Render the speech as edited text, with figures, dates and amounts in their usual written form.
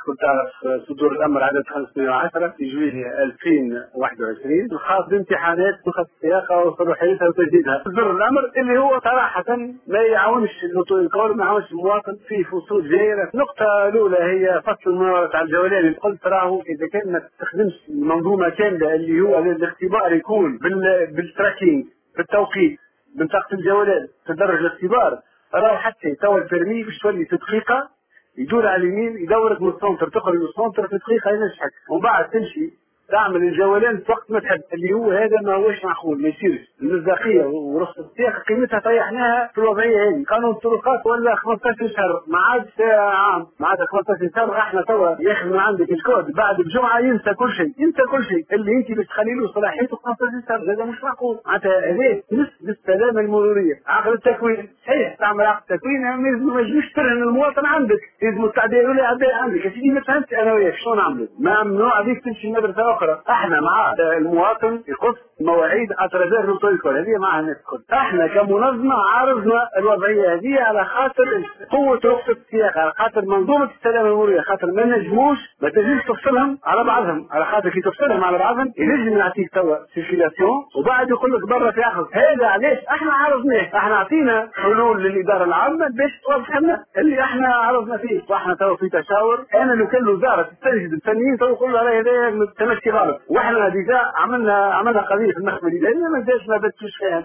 كنت تعرف صدور الامر عدد 510 في جويلية 2021 الخاص بامتحانات لغة السياقة وصلاحيتها وتجديدها. صدور الامر اللي هو صراحة ما يعاونش الكل، ما يعاونش المواطن في فصول جيدة. النقطة الأولى هي فصل الممارسة على الجوالين. قلت راهو إذا كان ما تستخدمش المنظومة كاملة اللي هو الاختبار يكون بالتراكينج بالتوقيت بنطاقة الجوالات تدرج الاختبار، راهو حتى تو البرمي باش تولي في دقيقة يدور على اليمين يدورك من السونتر، تخرج من السونتر في دقيقة ينجحك، ومن بعد تمشي تعمل الجولان في وقت ما تحب. اللي هو هذا ما هوش معقول، ما يصيرش. المصداقية ورخصة السياقة قيمتها طيحناها في الوضعية هذه. قانون الطرقات ولا 15 شهر ما عاد عام، ما عاد 15 شهر. احنا توا ياخذ من عندك الكود بعد بجمعة ينسى كل شيء، ينسى كل شيء اللي انت باش تخلي له صلاحيته 15 شهر. هذا مش معقول. معناتها هذا نسبة السلامة المرورية. عقد التكوين صحيح، تعمل عقد تكوين ما يجوش ترهن المواطن عندك، يلزم التعديل ولا يعدل عندك. يا سيدي ما فهمتش انا وياك شلون نعملوا؟ ممنوع عليك تمشي مدرسة أخرى. احنا مع المواطن يقص مواعيد اترافير البروتوكول، هذه معها الناس الكل. احنا كمنظمة عارضنا الوضعية هذه على خاطر قوة رخصة السياقة، على خاطر منظومة السلامة المرورية، خاطر ما تنجمش تفصلهم على بعضهم، على خاطر كي تفصلهم على بعضهم ينجم يعطيك توا سيركيلاسيون وبعد يقول لك برا في عقد. هذا علاش احنا عرضناه، احنا عطينا حلول للإدارة العامة باش توضح لنا اللي احنا عرضنا فيه. واحنا توا في تشاور. انا لو كان الوزارة تستنجد الفنيين تو يقولوا على هذا تمشي غلط، واحنا ديجا عملنا قضيه في المحكمه الاداريه ما بداش فيها